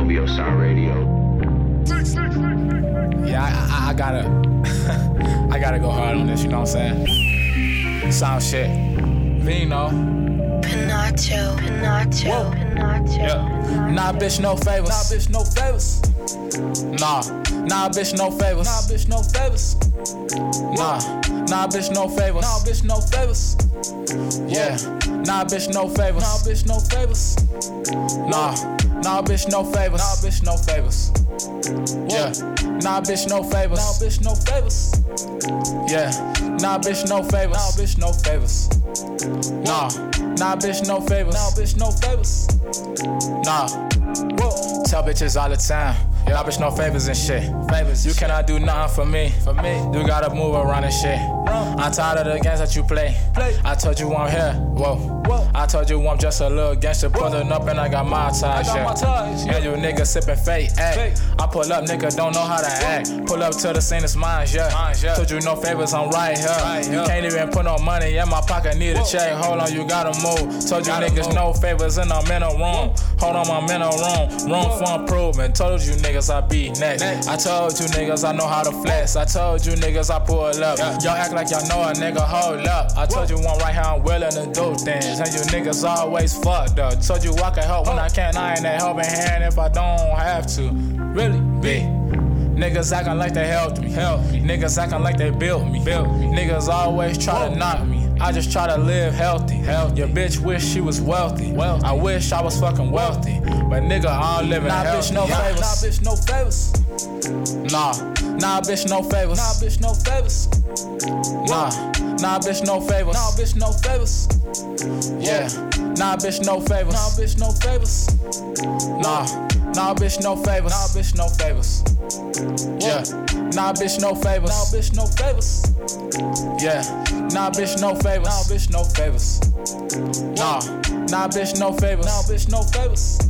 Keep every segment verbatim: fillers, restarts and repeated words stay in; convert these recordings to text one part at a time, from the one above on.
O V O Sound Radio. Yeah, I, I, I gotta, I gotta go hard on this. You know what I'm saying? Sound shit. Vino. Pinacho, Pinacho, Pinacho. Yeah. Nah, bitch, no favors. Nah, bitch, no favors. Nah, nah, bitch, no favors. Nah, bitch, no favors. Nah, nah, bitch, no favors. Nah, bitch, no favors. Yeah. Nah, bitch, no favors. Nah, bitch, no favors. Nah, nah, bitch, no favors. Nah, bitch, no favors. Yeah. Nah, bitch, no favors. Nah, bitch, no favors. Yeah. Nah, bitch, no favors. Nah, bitch, no favors. Nah, nah, bitch, no favors. Nah, bitch, no favors. Nah. Whoa. Tell bitches all the time. Yeah. Nah, bitch, no favors and shit. Favors. You cannot do nothing for me. For me. You gotta move around and shit. I'm tired of the games that you play. play. I told you I'm here. Whoa. Whoa. I told you I'm just a little gangster pulling up and I got my ties. I got yeah. my ties. Yeah. And you niggas sipping fake. Fake. I pull up, nigga don't know how to act. Pull up to the scene, it's mine, yeah. Mine, yeah. Told you no favors, I'm right here. Right, yeah. You can't even put no money in my pocket, need a Whoa. check. Hold on, you gotta move. Told you gotta niggas move. No favors and I'm in a room. Whoa. Hold on, I'm in a room. Room Whoa. for improvement. Told you niggas I be next. next. I told you niggas I know how to flex. I told you niggas I pull up. Yeah. Y'all act like y'all know a nigga, hold up. I told Whoa. you one right here, I'm willing to do things. And you niggas always fucked up. Told you I can help when I can't. I ain't that helping hand if I don't have to. Really? Be. Niggas acting like they helped me. Help me. Niggas acting like they built me. Built me. Niggas always try Whoa. to knock me. I just try to live healthy. healthy. Your bitch wish she was wealthy. wealthy. I wish I was fucking wealthy. But nigga, I'm living nah, healthy. Bitch, no yeah. favors. Nah, bitch, no favors. Nah, nah, bitch, no favors. Nah, bitch, no favors. Nah, nah, bitch, no favors. Nah, bitch, no favors. Yeah, nah, bitch, no favors. Nah, bitch, no favors. Nah, nah, bitch, no favors. Nah, bitch, no favors. Yeah, nah, bitch, no favors. Nah, bitch, no favors. Yeah, nah, bitch, no favors. Nah, bitch, no favors. Nah, nah, bitch, no favors. Nah, bitch, no favors.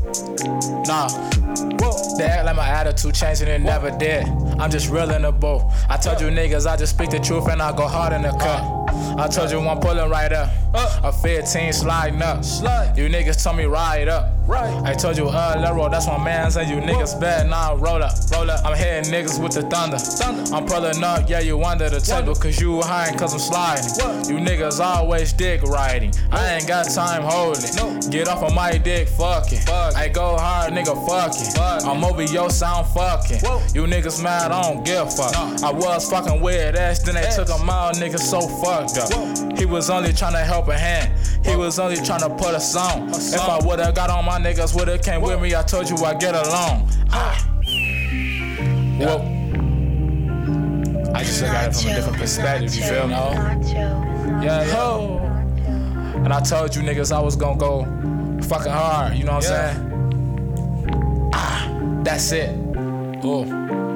Nah. Whoa. They act like my attitude changed and it Whoa. never did. I'm just real in the boat. I told you niggas I just speak the truth and I go hard in the cut. I told you I'm pulling right up. Uh, a fifteen sliding up. Slide. You niggas told me ride up. Right. I told you uh Leroy, that's my man. Say you niggas Whoa. bad, now nah, roll up, roll up. I'm hitting niggas with the thunder. thunder. I'm pulling up, yeah, you under the table, cause you high cause I'm sliding. What? You niggas always dick riding. Whoa. I ain't got time holding. No. Get off of my dick, fucking. Fuck. I go hard, nigga, fucking. Fuck. I'm over your sound fucking. Whoa. You niggas mad, I don't give a fuck. No. I was fucking with Ash, then they Ash. took him out, niggas so fucked up. Whoa. He was only trying to help a hand. He Whoa. was only trying to put a song. a song. If I would've got on my niggas, would've came Whoa. with me, I told you I get along. Ah. Whoa. I just look at it from a different perspective, you feel me? Yeah, yo. And I told you niggas I was gonna go fucking hard, you know what I'm yeah. saying? Ah, that's it. Oh.